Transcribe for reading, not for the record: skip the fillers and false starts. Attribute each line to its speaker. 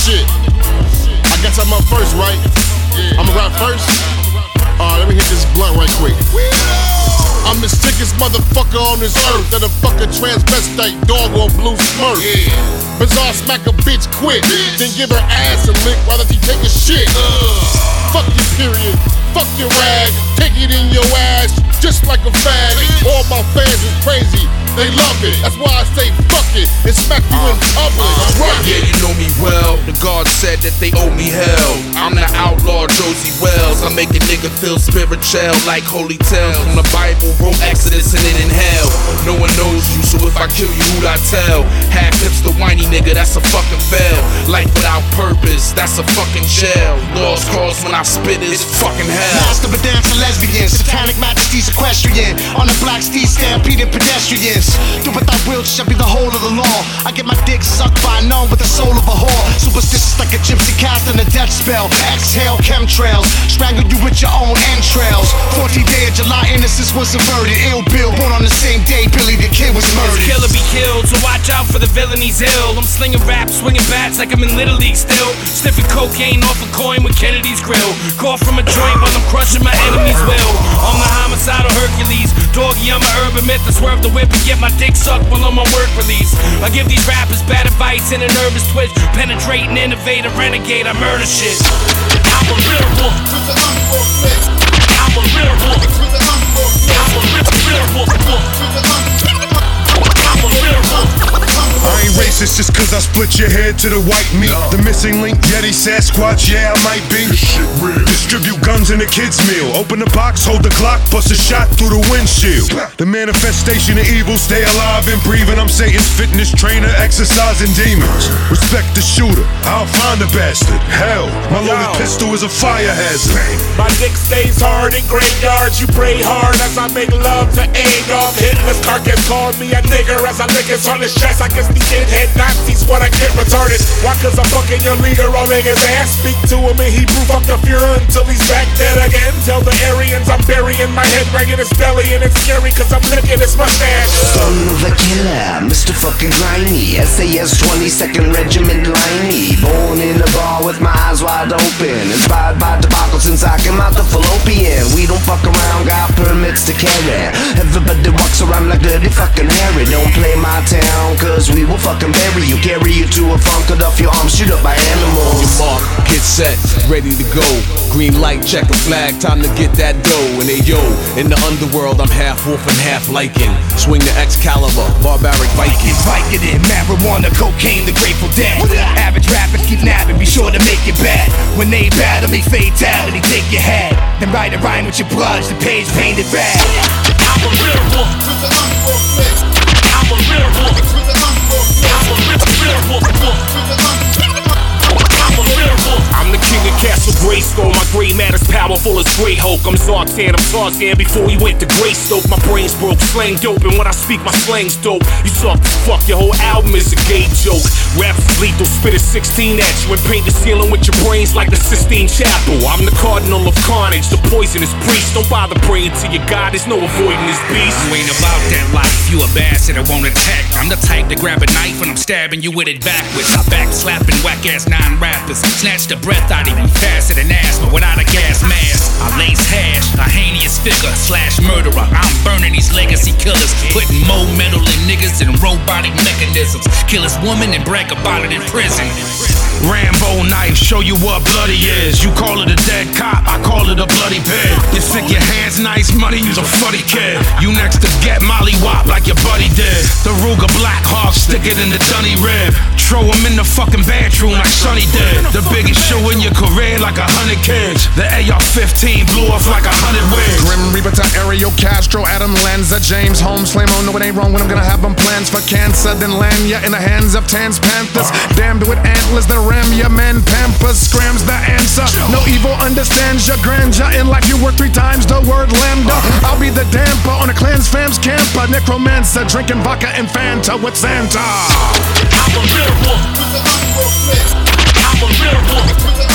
Speaker 1: Shit. I guess I'm up first, right? I'ma rap first? Alright, let me hit this blunt right quick. I'm the sickest motherfucker on this earth. That a fucking transvestite dog on blue smurf. Bizarre smack a bitch quick, then give her ass a lick while she take a shit. Fuck your period, fuck your rag, take it in your ass just like a fag. All my fans is crazy, they love it. That's why I say fuck it and smack you in public.
Speaker 2: Yeah, you know me well. The God said that they owe me hell. I'm the outlaw Josie Wells. I make a nigga feel spiritual like holy tales from the Bible. Wrote Exodus and it in hell. No one knows you, so if I kill you, who'd I tell? Half hips the whiny nigga, that's a fucking fail. Life without purpose, that's a fucking jail. Lost cause when I spit is fucking hell.
Speaker 3: Master of dance and lesbians, satanic majesties equestrian. On the black steed stampeding pedestrians. Do without will shall be the whole of the law. I get my dick sucked by none with the soul of a whore. Superstitious like a gypsy cast in a death spell. Exhale chemtrails, strangle you with your own entrails. 14th day of July, innocence was averted. Ill Bill, born on the same day Billy the Kid was murdered.
Speaker 4: Killer be killed, so watch out for the villain, he's ill. I'm slinging raps, swinging bats like I'm in Little League still. Sniffing cocaine off a coin with Kennedy's grill. Call from a joint while I'm crushing my enemy's will. I'm the homicidal Hercules, doggy, I'm an urban myth. I swerve the whip and get my dick sucked while on my work release. I give these rappers bad advice and a nervous twitch. Penetrate and innovate, a renegade, I murder shit. I'm a real wolf. I'm a real wolf. I'm a real wolf. I'm a real wolf.
Speaker 5: I ain't racist just cause I split your head to the white meat. The missing link, Yeti, Sasquatch, yeah I might be. Distribute guns in a kid's meal. Open the box, hold the clock, bust a shot through the windshield. The manifestation of evil, stay alive and breathing. I'm Satan's fitness trainer, exercising demons. Respect the shooter, I'll find the bastard. Hell, my loaded pistol is a fire hazard.
Speaker 6: My dick stays hard in graveyards. You pray hard as I make love to Adolf Hitler's carcass. Called me a nigger as I lick his on his chest. I guess these head Nazis when I get retarded. Why? Cause I'm fucking your leader, rolling his ass. Speak to him in Hebrew, fuck the Fuhrer until he's back dead again. Tell the Aryans I'm burying my head right in his belly, and it's scary cause I'm licking his mustache.
Speaker 7: Son of a killer, Mr. fucking Grimy, SAS 22nd Regiment Liney. Born in a bar with my eyes wide open, inspired by tobacco since I came out the fallopian. We don't fuck around, got permits to carry. Everybody walks around like dirty fucking Harry. Don't play my town cause we will fucking bury you. Carry you to a funk, cut off your arms, shoot up by animals.
Speaker 2: Your mark, get set, ready to go. Green light, check a flag, time to get that dough. And hey yo, in the underworld I'm half wolf and half lichen. Swing the Excalibur, barbaric Viking.
Speaker 3: Vicodin, marijuana, cocaine, the Grateful Dead. Average rappers keep napping, be sure to make it bad. When they battle me, fatality, take your head. Then write a rhyme with your blood, the page painted red.
Speaker 4: I'm a real wolf. I'm a real wolf. I'm a real wolf.
Speaker 6: I'm the king of Castle Grayskull. My gray matter's powerful as Grey Hulk. I'm Zartan, I'm Tarzan before he went to Greystoke. My brain's broke, slang dope, and when I speak my slang's dope. You soft as fuck, your whole album is a gay joke. Raps is lethal, spit a 16 at you and paint the ceiling with your brains like the Sistine Chapel. I'm the cardinal of carnage, the poisonous priest. Don't bother praying to your God, there's no avoiding this beast.
Speaker 4: You ain't about that life, you a bastard that won't attack. I'm the type to grab a knife and I'm stabbing you with it backwards. I back slapping whack ass 9 rappers. Snatch the breath out of you faster than asthma without a gas mask. I lace hash, a heinous figure / murderer. I'm burning these legacy killers, putting more metal in niggas and robotic mechanisms. Kill this woman and brag about it in prison.
Speaker 8: Rambo knife, show you what bloody is. You call it a dead cop, I call it a bloody pig. You think your hands nice, money, you's a funny kid. You next to get Molly Wop like your buddy did. The Ruger Black Hawk, stick it in the dunny rib. Throw him in the fucking bathroom like Sonny did. The biggest show in your career like 100 kids. The AR-15 blew off like 100 wigs.
Speaker 5: Grim Reaper to Ariel Castro, Adam Lanza, James Holmes, Flame. Oh no, it ain't wrong when I'm gonna have them plans for cancer. Then land ya in the hands of Tans Panthers. Damned with antlers that ram your man Pampers. Scrams the answer. No evil understands your grandeur. In life you work 3 times the word lambda. I'll be the damper on a Clans fam's camper. Necromancer drinking vodka and Fanta with Santa.
Speaker 4: I'm a real wolf. I'm a real wolf.